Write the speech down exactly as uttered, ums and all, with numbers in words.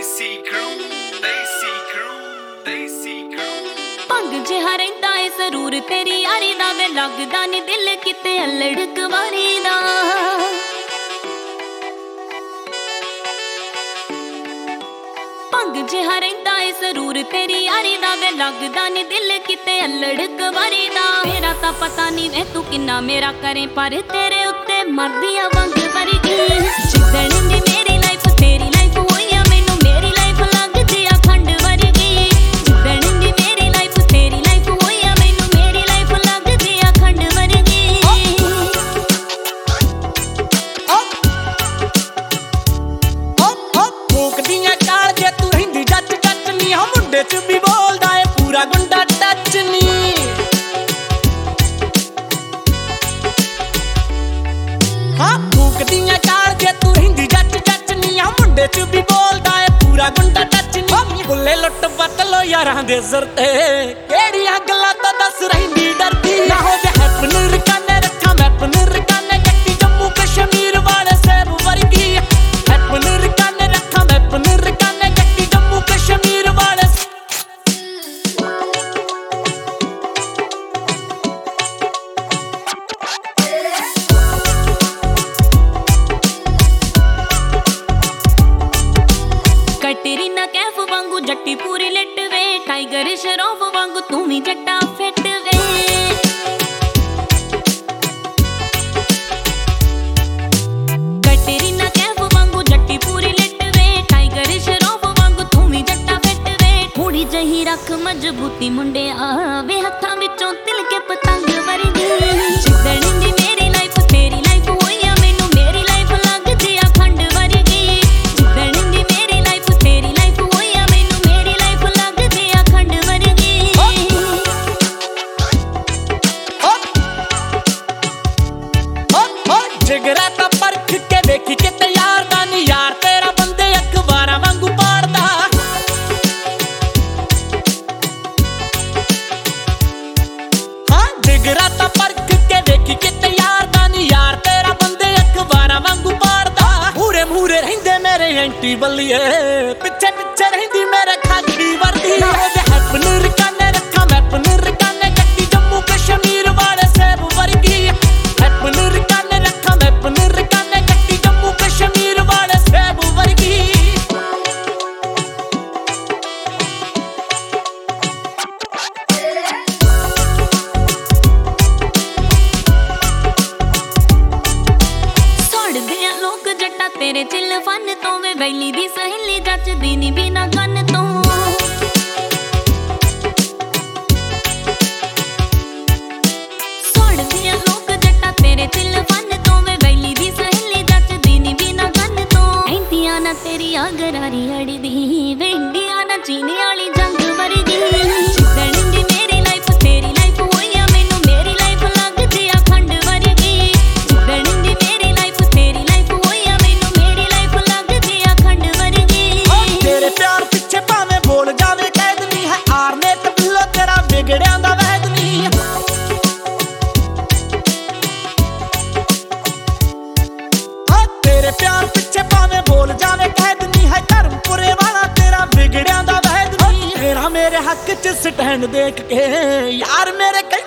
देसी क्रू देसी क्रू देसी क्रू भंग जिहा रहिंदा ए जरूर तेरी यारी दा वे लगदा नी दिल किते अल्लड़ कवारी दा। भंग जिहा रहिंदा ए जरूर तेरी यारी दा वे लगदा नी दिल किते अल्लड़ कवारी दा। मेरा तां पता नी वे तू किन्ना मेरा करे पर तेरे उत्ते मरदियां वंग वर्गी। जिद्दण दी मेरी लाइफ तेरी लाइफ होईया मैनू मेरी लाइफ लगदी आ खंड वर्गी। जिद्दण दी मेरी लाइफ तेरी लाइफ होईया मैनू मेरी लाइफ लगदी आ खंड वर्गी। मुकदियां काल जे तू रहिंदी जच जच नी हां मुंडे च भी बोलदा ए पूरा गुंडा टच नी। हाँ मुकदियां काल जे तू रहिंदी जच जच नी हां मुंडे च भी बोलदा ए पूरा गुंडा टच नी। बुल्ले लुट पत लो यारां दे सिर ते केड़ियां गल्लां तां दस रहिंदी डरदी। ना हो जे हैपन रकाने रखा मैपन रकाने जट्टी जम्मू कश्मीर वाले सेब वर्गी। हैपन रकाने रखा मैपन रकाने जट्टी जम्मू कश्मीर वाले। कटरीना कैफ वांगू जट्टी पूरी लिट वे टाइगर शरॉफ वांगू तू भी जट्टा फिट वे। कटरीना कैफ वांगू जट्टी पूरी लिट वे टाइगर शरॉफ वांगू तू भी जट्टा फिट वे। थोड़ी जही रख मजबूती मुंडे आवे हत्थां विचों तिल के पतंग वर्गी। जिद्दण दी मेरी लाइफ तेरी लाइफ होईया मैनू मेरी लाइफ लगदी आ खंड वर्गी। जिद्दण दी मेरी लाइफ तेरी लाइफ होईया मैनू मेरी लाइफ लगदी आ खंड वर्गी। जिगरा ता परख के देखी किते यार दा नी यार तेरा बंदे अखबारां वांगू पाड़दा। हाँ जिगरा ता परख के देखी किते यार दा नी यार तेरा बंदे अखबारां वांगू पाड़दा। मूरे मूरे रहिंदे मेरे एंटी बल्लिए पिछे पिछे रहिंदी मेरे खाकी वर्दी। ना हो जे हैपन रकाने रखा मैपन रकाने जट्टी जम्मू कश्मीर वाले सेब वर्गी। हैपन रकाने रखा मैपन रकाने जट्टी जम्मू कश्मीर वाले सेब वर्गी। सड़दे आ लोग जट्टा तेरे चिल फन तो वे वैली दी सहेली जचदी नी बिना गन तो। सड़दे आ लोग जट्टा तेरे चिल फन तो वे वैली दी सहेली जचदी नी बिना गन तो। एंटियां ना तेरी गरारी अड़दी वे इंडिया ना चीनी वाली जंग वर्गी। जिद्दण दी मेरी लाइफ तेरी लाइफ होईया मैनू मेरी लाइफ लगदी आ खंड वर्गी। जिद्दण दी मेरी लाइफ तेरी लाइफ होईया मैनू मेरी लाइफ लगदी आ खंड वर्गी। तेरे प्यार पिछे भावें बोल जावे कैद नी है आरने कबिलो तेरा बिगड़ियां दा वैद नी। हाँ तेरे प्यार पिछे भावें बोल जावे कैद नी है धर्मपुरे वाला तेरा बिगड़ियां दा वैद नी। तेरा मेरे हक च स्टैंड देख के यार मेरे